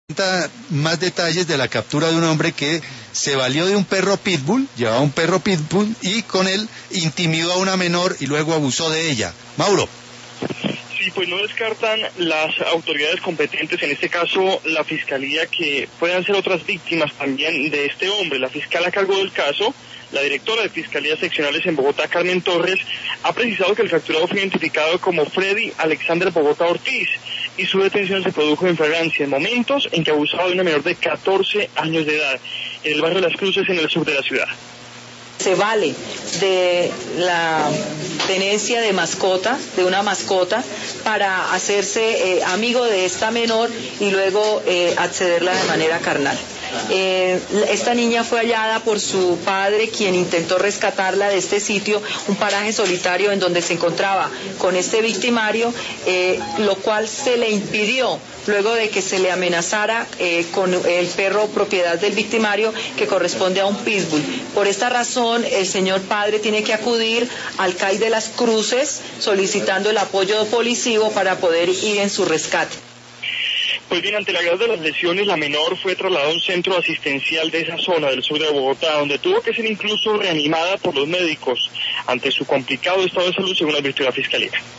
Más detalles de la captura de un hombre que se valió de un perro pitbull, llevaba un perro pitbull y con él intimidó a una menor y luego abusó de ella. Mauro. Sí, pues no descartan las autoridades competentes, en este caso la Fiscalía, que puedan ser otras víctimas también de este hombre. La fiscal a cargo del caso, la directora de Fiscalías Seccionales en Bogotá, Carmen Torres, ha precisado que el capturado fue identificado como Freddy Alexander Bogotá Ortiz y su detención se produjo en flagrancia en momentos en que abusaba de una menor de 14 años de edad en el barrio de Las Cruces, en el sur de la ciudad. Se vale de la tenencia de mascotas, de una mascota, para hacerse amigo de esta menor y luego accederla de manera carnal. Esta niña fue hallada por su padre, quien intentó rescatarla de este sitio, un paraje solitario en donde se encontraba con este victimario, lo cual se le impidió luego de que se le amenazara con el perro propiedad del victimario, que corresponde a un pitbull. Por esta razón, el señor padre tiene que acudir al CAI de Las Cruces solicitando el apoyo policivo para poder ir en su rescate. Pues bien, ante la gravedad de las lesiones, la menor fue trasladada a un centro asistencial de esa zona del sur de Bogotá, donde tuvo que ser incluso reanimada por los médicos ante su complicado estado de salud, según advirtió la Fiscalía.